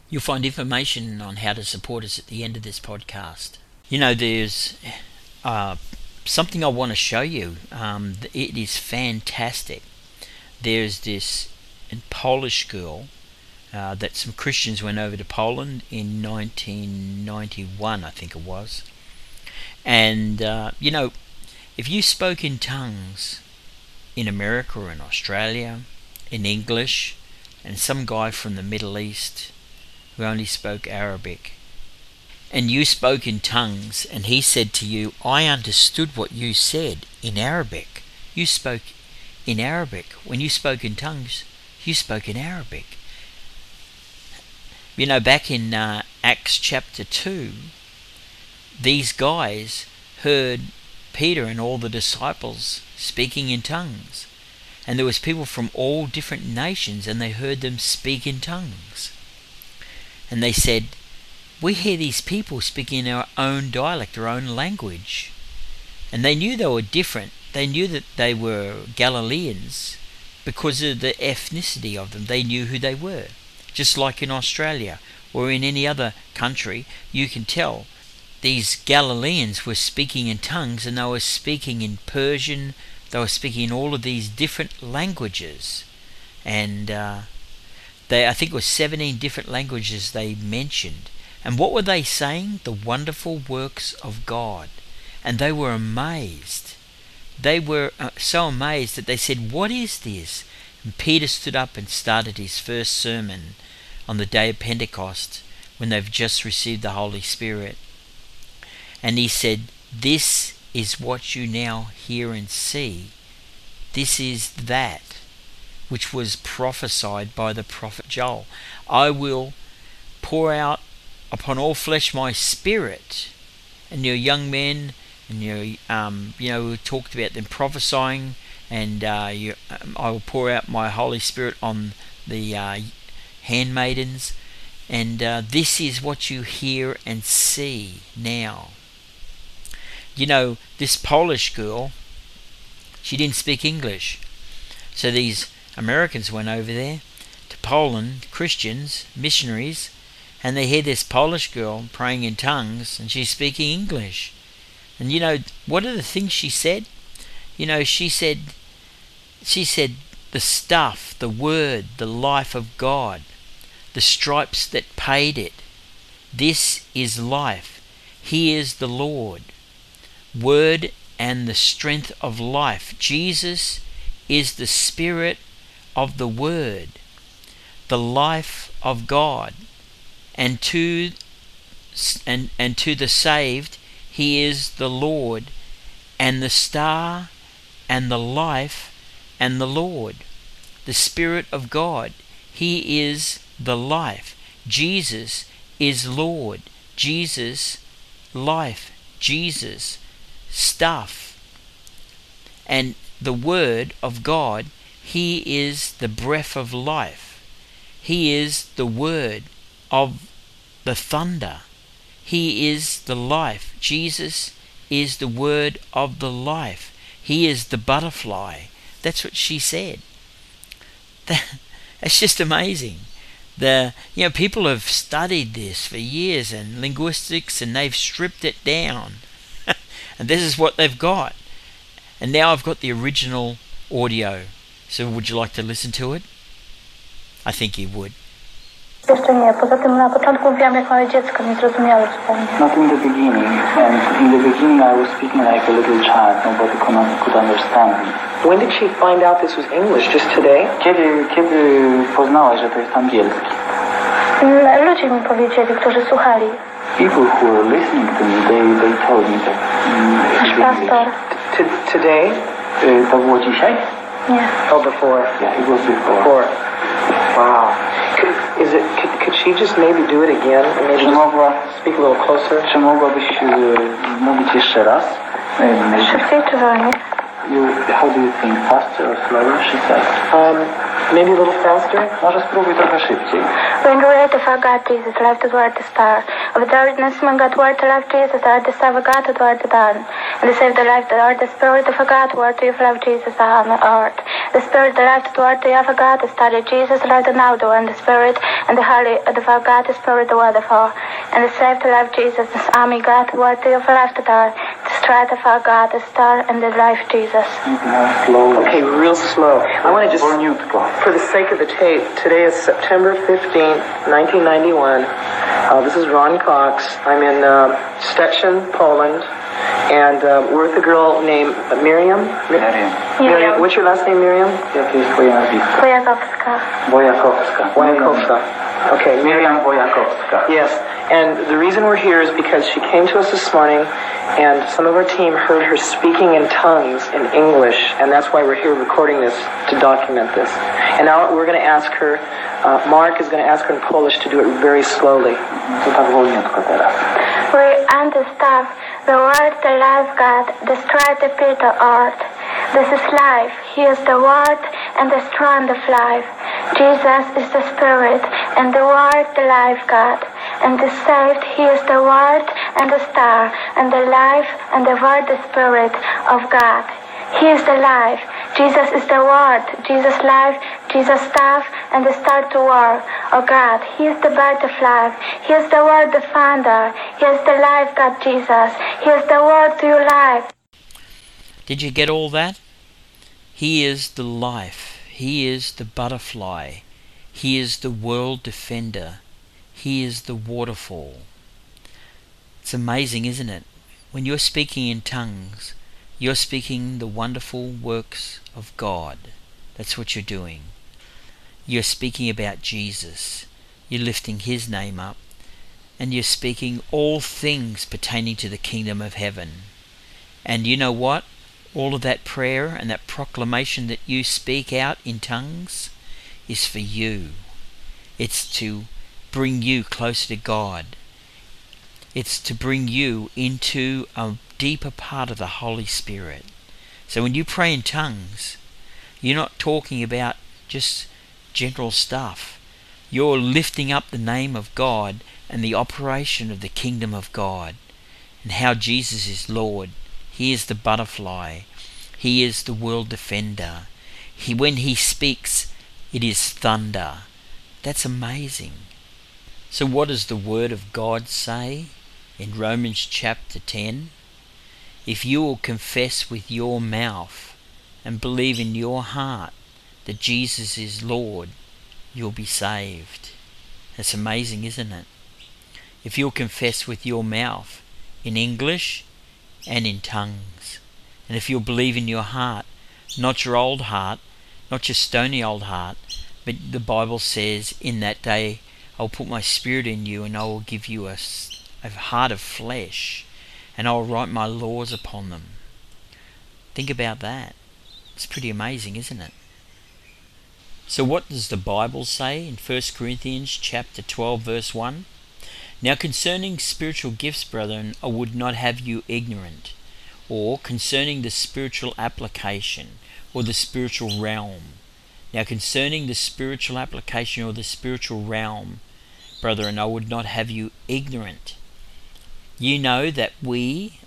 You'll find information on how to support us at the end of this podcast. You know, there's something I want to show you. It is fantastic. There's this Polish girl that some Christians went over to Poland in 1991, I think it was. And, you know, if you spoke in tongues in America or in Australia, in English, and some guy from the Middle East who only spoke Arabic, and you spoke in tongues, and he said to you, I understood what you said in Arabic. You spoke in Arabic. When you spoke in tongues, you spoke in Arabic. You know, back in Acts chapter 2, these guys heard Peter and all the disciples speaking in tongues. And there was people from all different nations, and they heard them speak in tongues. And they said, we hear these people speaking in our own dialect, our own language. And they knew they were different. They knew that they were Galileans because of the ethnicity of them. They knew who they were. Just like in Australia or in any other country, you can tell these Galileans were speaking in tongues, and they were speaking in Persian. They were speaking in all of these different languages. And I think it was 17 different languages they mentioned. And what were they saying? The wonderful works of God. And they were amazed. They were so amazed that they said, what is this? And Peter stood up and started his first sermon on the day of Pentecost, when they've just received the Holy Spirit. And he said, this is what you now hear and see. This is that which was prophesied by the prophet Joel. I will pour out upon all flesh my spirit. And your young men, and we talked about them prophesying, and I will pour out my Holy Spirit on the handmaidens. And this is what you hear and see now. You know, this Polish girl, she didn't speak English. So these Americans went over there to Poland, Christians, missionaries, and they hear this Polish girl praying in tongues, and she's speaking English. And you know, what are the things she said? You know, she said the stuff, the word, the life of God, the stripes that paid it. This is life. He is the Lord. Word and the strength of life. Jesus is the Spirit of the Word, the life of God. And to the saved, He is the Lord, and the star, and the life, and the Lord. The Spirit of God, He is the life. Jesus is Lord. Jesus, life. Jesus, stuff. And the Word of God, He is the breath of life. He is the word of the thunder. He is the life. Jesus is the word of the life. He is the butterfly. That's what she said. That's just amazing. People have studied this for years in linguistics, and they've stripped it down. And this is what they've got. And now I've got the original audio. So would you like to listen to it? I think you would. Jeszcze nie. Poza tym na początku mówiłam jak małe dziecko, nie zrozumiałe zupełnie. Not in the beginning. And in the beginning I was speaking like a little child. Nobody could understand me. When did she find out this was English? Just today? Kiedy poznałaś, że to jest angielski? Ludzie mi powiedzieli, którzy słuchali. People who were listening to me, they told me that Nasz pastor. Today? To było dzisiaj? Nie. Oh, before. Yeah, it was before. Wow. Could she just maybe do it again? Maybe speak a little closer? Czy mogłabyś mówić jeszcze raz? Szybciej czy wolniej? How do you think? Faster or slower? She said. Maybe a little faster? Może spróbuj trochę szybciej. When created for God, Jesus, life toward the star. Of darkness, when God word to life, Jesus, are the star of God toward the dawn. And the save the life, the Lord, the Spirit of God, word to you, love Jesus, on the earth. The Spirit, the life, the word to you, of God, the study Jesus, life, the now, the one, the Spirit, and the Holy, the God, the Spirit, the word of all. And the save the life, Jesus, the army, God, word to you, life, the dark. The strength of our God, the star, and the life, Jesus. Okay, real slow. I want to just, for the sake of the tape, today is September 15th, 1991. This is Ron Cox. I'm in Szczecin, Poland, and we're with a girl named Miriam. Miriam. What's your last name, Miriam? Jakie jest twoje nazwisko? Bojakowska. Bojakowska. Bojakowska. Okay, Miriam Bojakowska. Yes, and the reason we're here is because she came to us this morning, and some of our team heard her speaking in tongues in English, and that's why we're here recording this, to document this. And now we're going to ask her, Mark is going to ask her in Polish to do it very slowly. To tak wolniutko teraz. We understand the word, the life, God, the strength, the pit, the earth. This is life. He is the word and the strength of life. Jesus is the Spirit and the word, the life, God. And the saved, He is the word and the star and the life and the word, the Spirit of God. He is the life. Jesus is the word, Jesus life, Jesus staff, and the star to war. Oh God, He is the birth of life. He is the word, the founder. He is the life, God Jesus. He is the word to your life. Did you get all that? He is the life. He is the butterfly. He is the world defender. He is the waterfall. It's amazing, isn't it? When you're speaking in tongues, you're speaking the wonderful works of God. That's what you're doing. You're speaking about Jesus. You're lifting His name up. And you're speaking all things pertaining to the kingdom of heaven. And you know what? All of that prayer and that proclamation that you speak out in tongues is for you. It's to bring you closer to God. It's to bring you into a deeper part of the Holy Spirit. So when you pray in tongues, you're not talking about just general stuff. You're lifting up the name of God and the operation of the kingdom of God and how Jesus is Lord. He is the butterfly. He is the world defender. When He speaks, it is thunder. That's amazing. So what does the Word of God say in Romans chapter 10? If you will confess with your mouth and believe in your heart that Jesus is Lord, you'll be saved. That's amazing, isn't it? If you'll confess with your mouth in English and in tongues, and if you'll believe in your heart, not your old heart, not your stony old heart, but the Bible says in that day I'll put my Spirit in you and I will give you a heart of flesh, and I'll write my laws upon them. Think about that. It's pretty amazing, isn't it? So what does the Bible say in 1 Corinthians chapter 12 verse 1? Now concerning spiritual gifts, brethren, I would not have you ignorant, or concerning the spiritual application, or the spiritual realm. Now concerning the spiritual application or the spiritual realm, brethren, I would not have you ignorant. You know that ye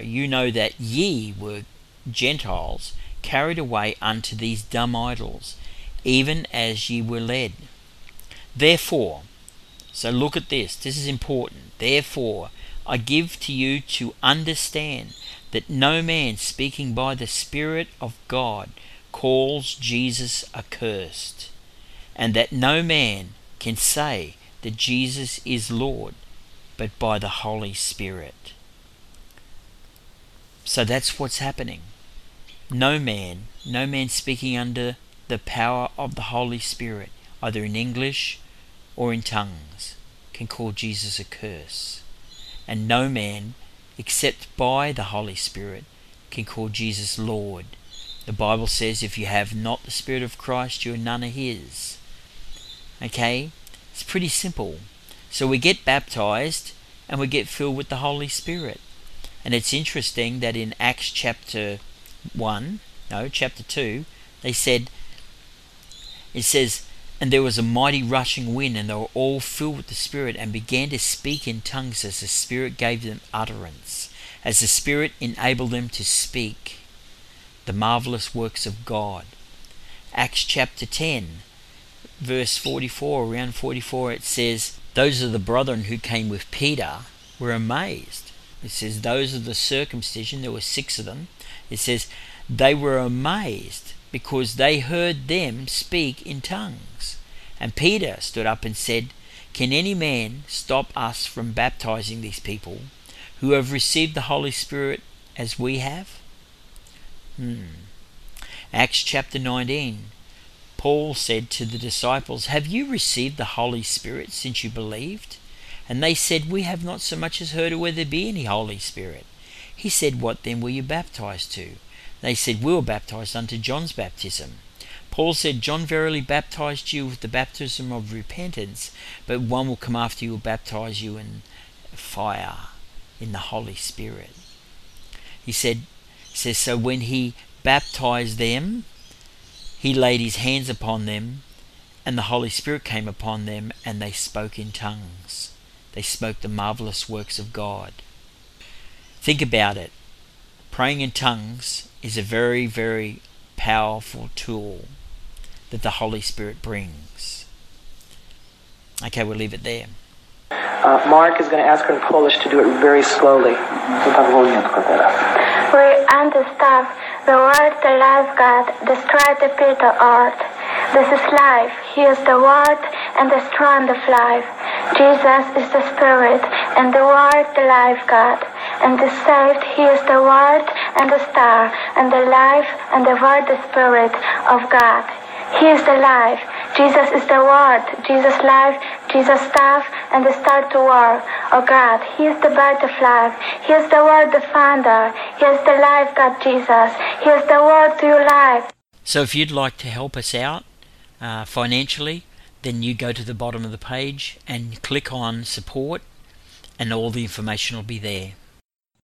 were Gentiles, carried away unto these dumb idols, even as ye were led. Therefore, so look at this is important. Therefore, I give to you to understand that no man speaking by the Spirit of God calls Jesus accursed, and that no man can say that Jesus is Lord, but by the Holy Spirit. So that's what's happening. No man speaking under the power of the Holy Spirit, either in English or in tongues, can call Jesus a curse. And no man, except by the Holy Spirit, can call Jesus Lord. The Bible says if you have not the Spirit of Christ, you are none of His. Okay? It's pretty simple. So we get baptized and we get filled with the Holy Spirit. And it's interesting that in Acts chapter 2, they said, It says, "And there was a mighty rushing wind, and they were all filled with the Spirit, and began to speak in tongues as the Spirit gave them utterance, as the Spirit enabled them to speak the marvellous works of God." Acts chapter 10, verse 44, around 44, it says, "Those of the brethren who came with Peter were amazed." It says, "Those of the circumcision," there were 6 of them. It says, "They were amazed because they heard them speak in tongues. And Peter stood up and said, 'Can any man stop us from baptizing these people who have received the Holy Spirit as we have?'" Acts chapter 19, Paul said to the disciples, "Have you received the Holy Spirit since you believed?" And they said, "We have not so much as heard of whether there be any Holy Spirit." He said, "What then were you baptized to?" They said, "We were baptized unto John's baptism." Paul said, "John verily baptized you with the baptism of repentance, but one will come after you, will baptize you in fire, in the Holy Spirit." He says, so when he baptized them, he laid his hands upon them, and the Holy Spirit came upon them, and they spoke in tongues. They spoke the marvellous works of God. Think about it. Praying in tongues is a very, very powerful tool that the Holy Spirit brings. Okay, we'll leave it there. Mark is going to ask her in Polish to do it very slowly. To tak wolniutko teraz. We understand the word, the life God, destroyed the pit of earth. This is life. He is the word and the strength of life. Jesus is the Spirit and the word, the life God. And the saved, He is the word and the star and the life and the word, the Spirit of God. He is the life. Jesus is the word, Jesus life, Jesus staff, and the star to work. Oh God, He is the birth of life. He is the word, the founder. He is the life, God Jesus. He is the word to your life. So if you'd like to help us out financially, then you go to the bottom of the page and click on support, and all the information will be there.